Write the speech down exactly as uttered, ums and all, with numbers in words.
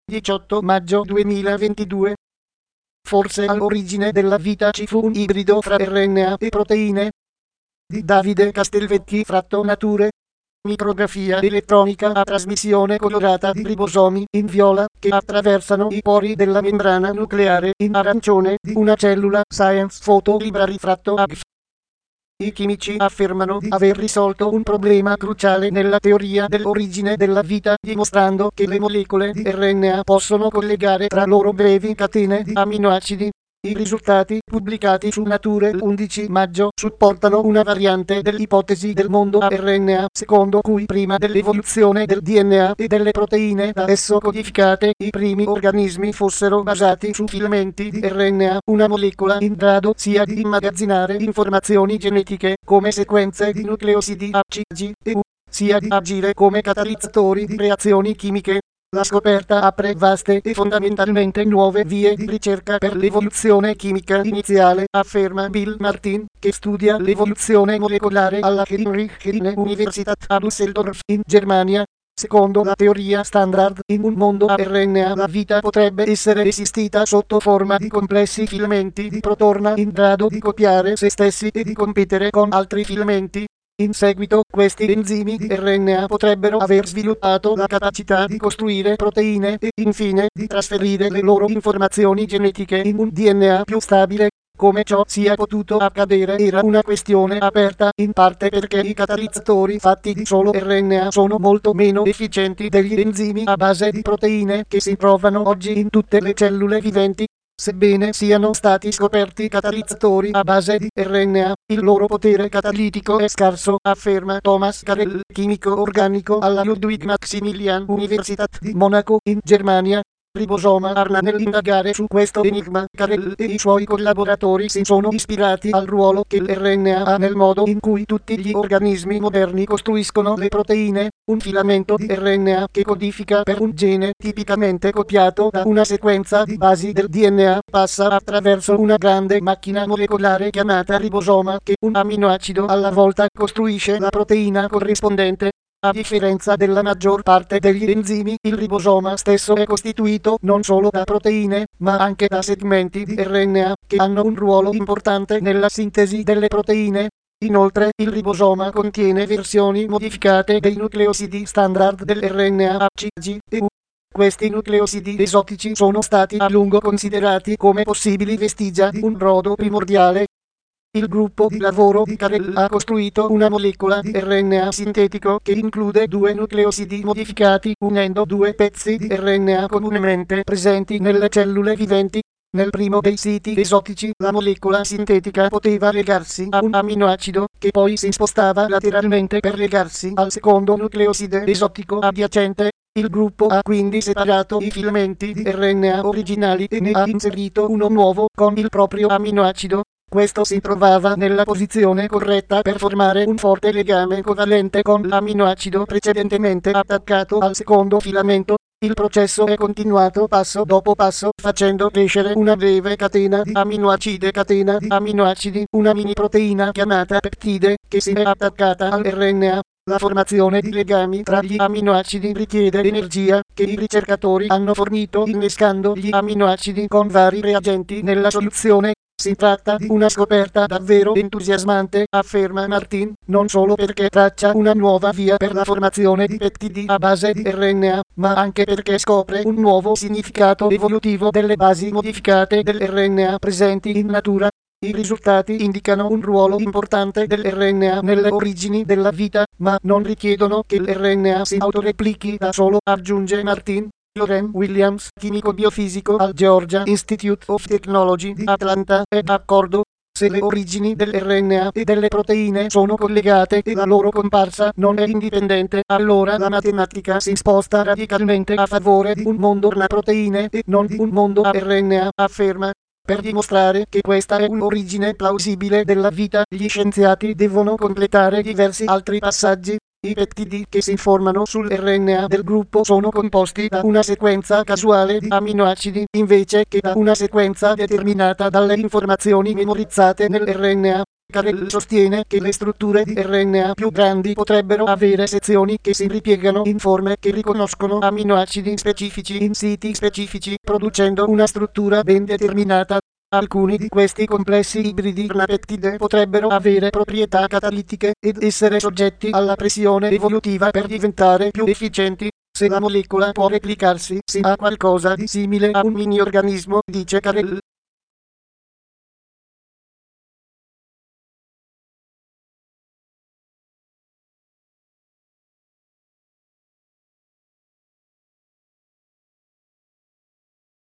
diciotto maggio duemilaventidue. Forse all'origine della vita ci fu un ibrido fra R N A e proteine. Di Davide Castelvecchi Fratto Nature. Micrografia elettronica a trasmissione colorata di ribosomi in viola che attraversano i pori della membrana nucleare in arancione di una cellula. Science Photo Library Fratto A G F. I chimici affermano di aver risolto un problema cruciale nella teoria dell'origine della vita, dimostrando che le molecole di R N A possono collegare tra loro brevi catene di aminoacidi. I risultati, pubblicati su Nature l'undici maggio, supportano una variante dell'ipotesi del mondo a R N A, secondo cui prima dell'evoluzione del D N A e delle proteine da esso codificate, i primi organismi fossero basati su filamenti di R N A, una molecola in grado sia di immagazzinare informazioni genetiche, come sequenze di nucleosidi A, C, G e U, sia di agire come catalizzatori di reazioni chimiche. La scoperta apre vaste e fondamentalmente nuove vie di ricerca per l'evoluzione chimica iniziale, afferma Bill Martin, che studia l'evoluzione molecolare alla Heinrich-Heine-Universität a Düsseldorf in Germania. Secondo la teoria standard, in un mondo a R N A la vita potrebbe essere esistita sotto forma di complessi filamenti di protorna in grado di copiare se stessi e di competere con altri filamenti. In seguito, questi enzimi di R N A potrebbero aver sviluppato la capacità di costruire proteine e, infine, di trasferire le loro informazioni genetiche in un D N A più stabile. Come ciò sia potuto accadere era una questione aperta, in parte perché i catalizzatori fatti di solo R N A sono molto meno efficienti degli enzimi a base di proteine che si trovano oggi in tutte le cellule viventi. Sebbene siano stati scoperti catalizzatori a base di R N A, il loro potere catalitico è scarso, afferma Thomas Carell, chimico organico alla Ludwig Maximilian Universität di Monaco, in Germania. Ribosoma Arna nell'indagare su questo enigma. Carell e i suoi collaboratori si sono ispirati al ruolo che l'R N A ha nel modo in cui tutti gli organismi moderni costruiscono le proteine. Un filamento di R N A che codifica per un gene tipicamente copiato da una sequenza di basi del D N A passa attraverso una grande macchina molecolare chiamata ribosoma che un aminoacido alla volta costruisce la proteina corrispondente. A differenza della maggior parte degli enzimi, il ribosoma stesso è costituito non solo da proteine, ma anche da segmenti di R N A, che hanno un ruolo importante nella sintesi delle proteine. Inoltre, il ribosoma contiene versioni modificate dei nucleosidi standard dell'R N A C, G e U. Questi nucleosidi esotici sono stati a lungo considerati come possibili vestigia di un brodo primordiale. Il gruppo di lavoro di Carell ha costruito una molecola di R N A sintetico che include due nucleosidi modificati, unendo due pezzi di R N A comunemente presenti nelle cellule viventi. Nel primo dei siti esotici, la molecola sintetica poteva legarsi a un aminoacido, che poi si spostava lateralmente per legarsi al secondo nucleoside esotico adiacente. Il gruppo ha quindi separato i filamenti di R N A originali e ne ha inserito uno nuovo con il proprio aminoacido. Questo si trovava nella posizione corretta per formare un forte legame covalente con l'aminoacido precedentemente attaccato al secondo filamento. Il processo è continuato passo dopo passo, facendo crescere una breve catena di aminoacide catena di aminoacidi, una mini proteina chiamata peptide, che si è attaccata al R N A. La formazione di legami tra gli aminoacidi richiede energia, che i ricercatori hanno fornito innescando gli aminoacidi con vari reagenti nella soluzione. Si tratta di una scoperta davvero entusiasmante, afferma Martin, non solo perché traccia una nuova via per la formazione di peptidi a base di R N A, ma anche perché scopre un nuovo significato evolutivo delle basi modificate dell'R N A presenti in natura. I risultati indicano un ruolo importante dell'R N A nelle origini della vita, ma non richiedono che l'R N A si autoreplichi da solo, aggiunge Martin. Loren Williams, chimico biofisico al Georgia Institute of Technology di Atlanta, è d'accordo. Se le origini dell'R N A e delle proteine sono collegate e la loro comparsa non è indipendente, allora la matematica si sposta radicalmente a favore di un mondo a proteine e non di un mondo a R N A, afferma. Per dimostrare che questa è un'origine plausibile della vita, gli scienziati devono completare diversi altri passaggi. I peptidi che si formano sull'R N A del gruppo sono composti da una sequenza casuale di aminoacidi, invece che da una sequenza determinata dalle informazioni memorizzate nell'R N A. Carrel sostiene che le strutture di R N A più grandi potrebbero avere sezioni che si ripiegano in forme che riconoscono aminoacidi specifici in siti specifici, producendo una struttura ben determinata. Alcuni di questi complessi ibridi R N A-peptide potrebbero avere proprietà catalitiche ed essere soggetti alla pressione evolutiva per diventare più efficienti. Se la molecola può replicarsi, si ha qualcosa di simile a un mini-organismo, dice Carrel.